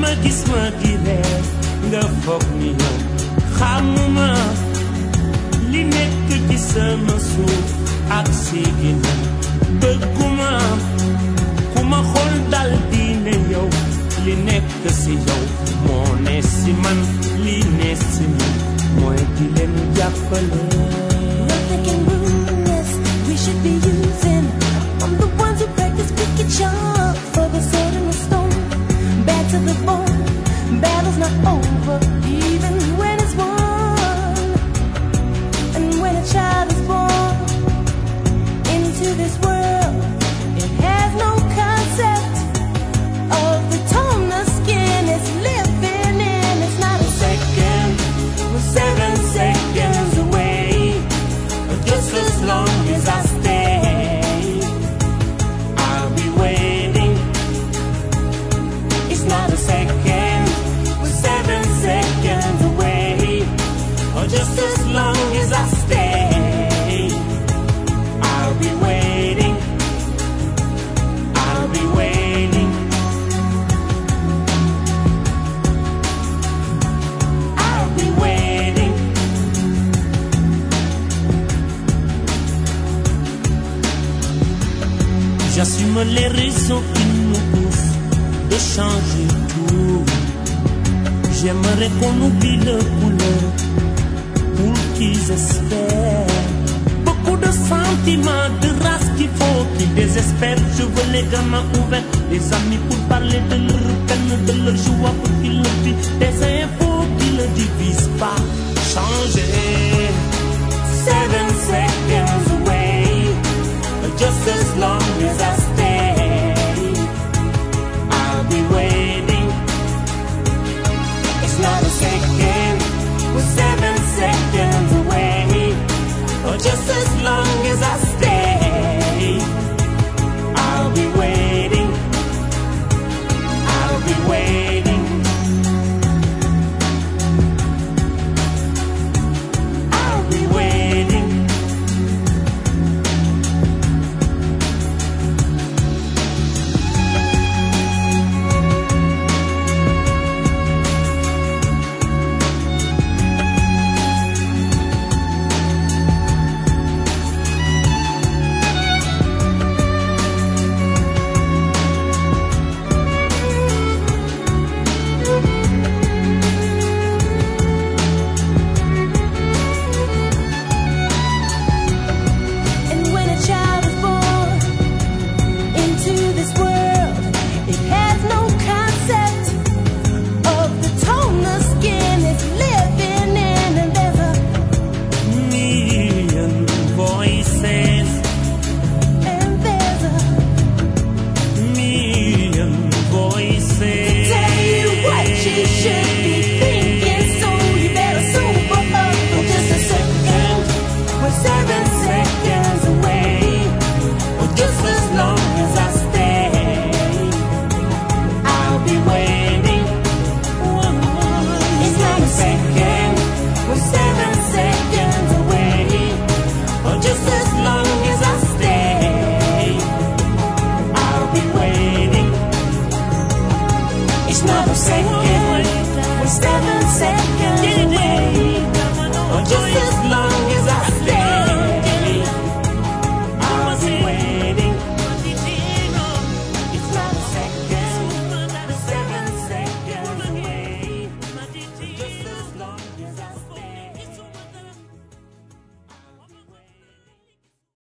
ma gis ma di reer nga foog ni yow xamuma li nekk ci sama suuf ak sigi na bëgguma ku ma xool dal di ne yow li nekk si yow moo ne si man li ne si man mooy di leen jàppale. Nothing can ruin us. We should be using. I'm the ones who practice wicked charm for the sword and the stone. Bad to the bone. Battle's not over, even when it's won. And when a child is born into this world, it has no concept of the tone the skin is living in. It's not a second, we're 7 seconds away. Just as long as I stay, I'll be waiting. It's not a second, we're 7 seconds away. Or just as long as I stay, I'll be waiting. I'll be waiting. I'll be waiting. J'assume les raisons qui nous poussent de changer tout. J'aimerais qu'on oublie le couleur pour qu'ils espèrent. Beaucoup de sentiments, de race qu'il faut qu'ils désespèrent. Je veux les gamins ouverts, des amis pour parler de leur peine, de leur joie pour qu'ils le vivent. Des infos qui ne divisent pas. Changer. 7 seconds away. Just as long as I stay, I'll be waiting. It's not a second, we're 7 seconds away. Or just as long as I stay, I'll be waiting. I'll be waiting. I'll be waiting. And when a child is born into this world, it has no concept of the tone the skin is living in. And there's a Million voices, and there's a million voices. tell you what you should be thinking, so you better sober up for just a second. We're 7 seconds away, or just as long as I stay, I'll be waiting. It's not a second, we're 7 seconds away, or just as long as I stay, I'll be waiting. It's not a second, we're 7